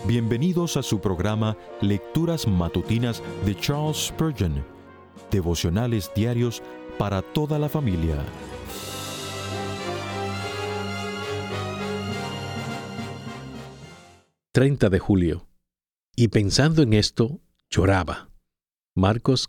Bienvenidos a su programa Lecturas Matutinas de Charles Spurgeon, devocionales diarios para toda la familia. «30 de julio. Y pensando en esto, lloraba». Marcos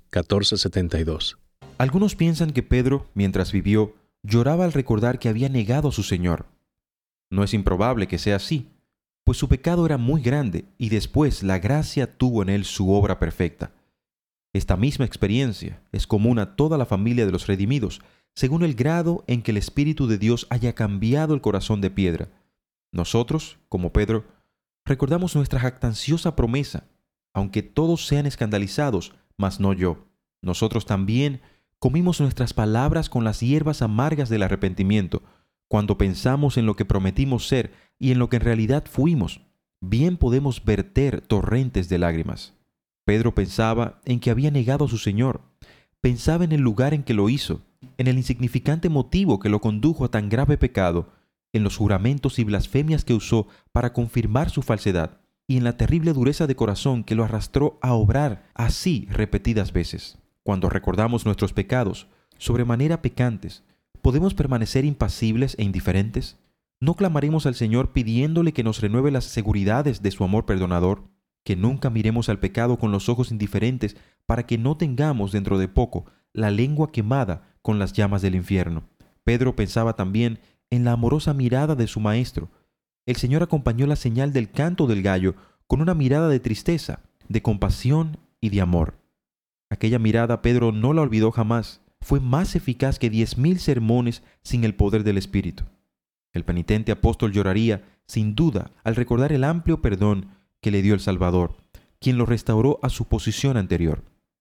14:72. Algunos piensan que Pedro, mientras vivió, lloraba al recordar que había negado a su Señor. No es improbable que sea así, pues su pecado era muy grande y después la gracia tuvo en él su obra perfecta. Esta misma experiencia es común a toda la familia de los redimidos, según el grado en que el Espíritu de Dios haya cambiado el corazón de piedra. Nosotros, como Pedro, recordamos nuestra jactanciosa promesa: aunque todos sean escandalizados, mas no yo. Nosotros también comimos nuestras palabras con las hierbas amargas del arrepentimiento, cuando pensamos en lo que prometimos ser y en lo que en realidad fuimos. Bien podemos verter torrentes de lágrimas. Pedro pensaba en que había negado a su Señor. Pensaba en el lugar en que lo hizo, en el insignificante motivo que lo condujo a tan grave pecado, en los juramentos y blasfemias que usó para confirmar su falsedad, y en la terrible dureza de corazón que lo arrastró a obrar así repetidas veces. Cuando recordamos nuestros pecados, sobremanera pecantes, ¿podemos permanecer impasibles e indiferentes? ¿No clamaremos al Señor pidiéndole que nos renueve las seguridades de su amor perdonador? Que nunca miremos al pecado con los ojos indiferentes para que no tengamos dentro de poco la lengua quemada con las llamas del infierno. Pedro pensaba también en la amorosa mirada de su maestro. El Señor acompañó la señal del canto del gallo con una mirada de tristeza, de compasión y de amor. Aquella mirada Pedro no la olvidó jamás. Fue más eficaz que 10,000 sermones sin el poder del Espíritu. El penitente apóstol lloraría, sin duda, al recordar el amplio perdón que le dio el Salvador, quien lo restauró a su posición anterior.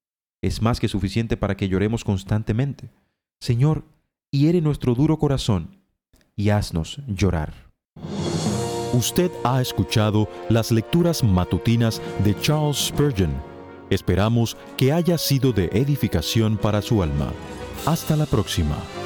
Es más que suficiente para que lloremos constantemente. Señor, hiere nuestro duro corazón y haznos llorar. Usted ha escuchado las lecturas matutinas de Charles Spurgeon. Esperamos que haya sido de edificación para su alma. Hasta la próxima.